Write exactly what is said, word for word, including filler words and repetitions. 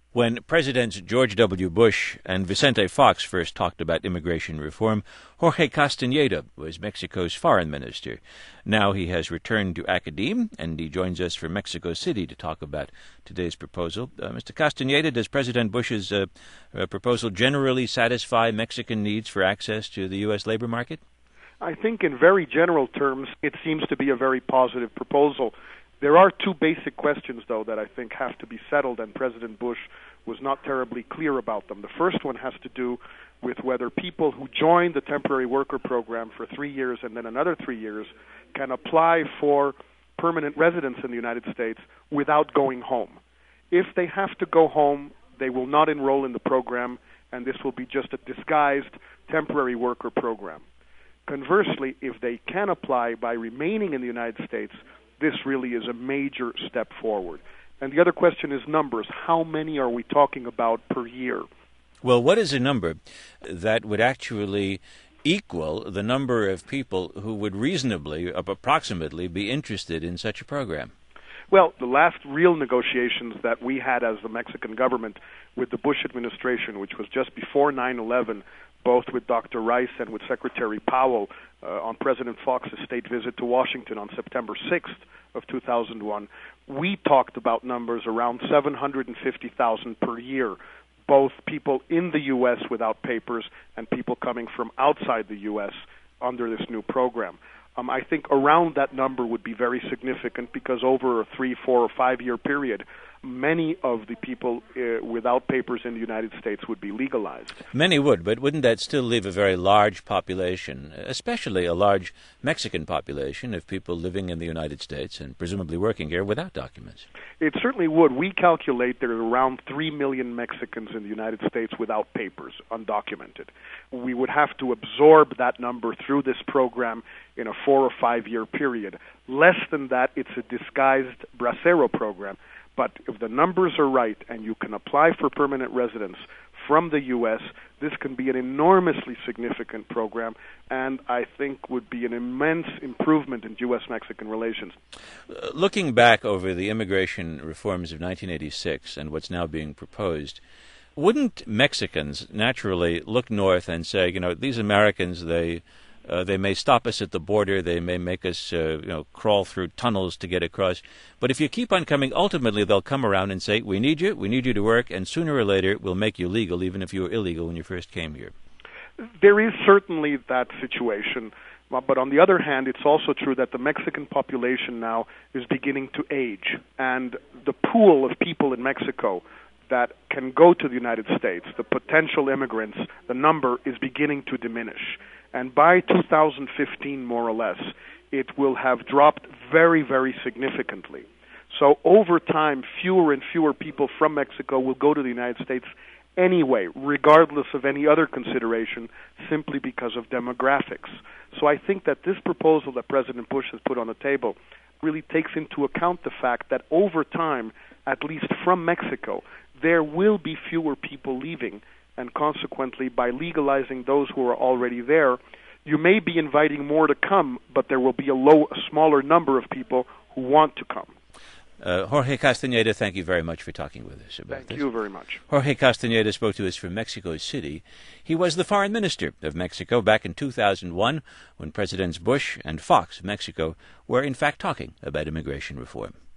When Presidents George W. Bush and Vicente Fox first talked about immigration reform, Jorge Castañeda was Mexico's foreign minister. Now he has returned to academe, and he joins us from Mexico City to talk about today's proposal. Uh, Mister Castañeda, does President Bush's uh, uh, proposal generally satisfy Mexican needs for access to the U S labor market? I think in very general terms, it seems to be a very positive proposal. There are two basic questions, though, that I think have to be settled, and President Bush was not terribly clear about them. The first one has to do with whether people who join the temporary worker program for three years and then another three years can apply for permanent residence in the United States without going home. If they have to go home, they will not enroll in the program, and this will be just a disguised temporary worker program. Conversely, if they can apply by remaining in the United States, this really is a major step forward. And the other question is numbers. How many are we talking about per year? Well, what is a number that would actually equal the number of people who would reasonably, approximately, be interested in such a program? Well, the last real negotiations that we had as the Mexican government with the Bush administration, which was just before nine eleven, both with Doctor Rice and with Secretary Powell uh, on President Fox's state visit to Washington on September sixth of two thousand one, we talked about numbers around seven hundred fifty thousand per year, both people in the U S without papers and people coming from outside the U S under this new program. Um, I think around that number would be very significant because over a three, four, or five-year period, many of the people uh, without papers in the United States would be legalized. Many would, but wouldn't that still leave a very large population, especially a large Mexican population of people living in the United States and presumably working here without documents? It certainly would. We calculate there are around three million Mexicans in the United States without papers, undocumented. We would have to absorb that number through this program in a four or five-year period. Less than that, it's a disguised bracero program. But if the numbers are right and you can apply for permanent residence from the U S, this can be an enormously significant program and I think would be an immense improvement in U S Mexican relations. Uh, looking back over the immigration reforms of nineteen eighty-six and what's now being proposed, wouldn't Mexicans naturally look north and say, you know, these Americans, they... Uh, they may stop us at the border. They may make us, uh, you know, crawl through tunnels to get across. But if you keep on coming, ultimately they'll come around and say, we need you, we need you to work, and sooner or later we'll make you legal, even if you were illegal when you first came here. There is certainly that situation. But on the other hand, it's also true that the Mexican population now is beginning to age. And the pool of people in Mexico that can go to the United States, the potential immigrants, the number is beginning to diminish. And by two thousand fifteen, more or less, it will have dropped very, very significantly. So over time, fewer and fewer people from Mexico will go to the United States anyway, regardless of any other consideration, simply because of demographics. So I think that this proposal that President Bush has put on the table really takes into account the fact that over time, at least from Mexico, there will be fewer people leaving, and consequently, by legalizing those who are already there, you may be inviting more to come, but there will be a low, a smaller number of people who want to come. Uh, Jorge Castañeda, thank you very much for talking with us about Thank this. Thank you very much. Jorge Castañeda spoke to us from Mexico City. He was the foreign minister of Mexico back in two thousand one when Presidents Bush and Fox of Mexico were in fact talking about immigration reform.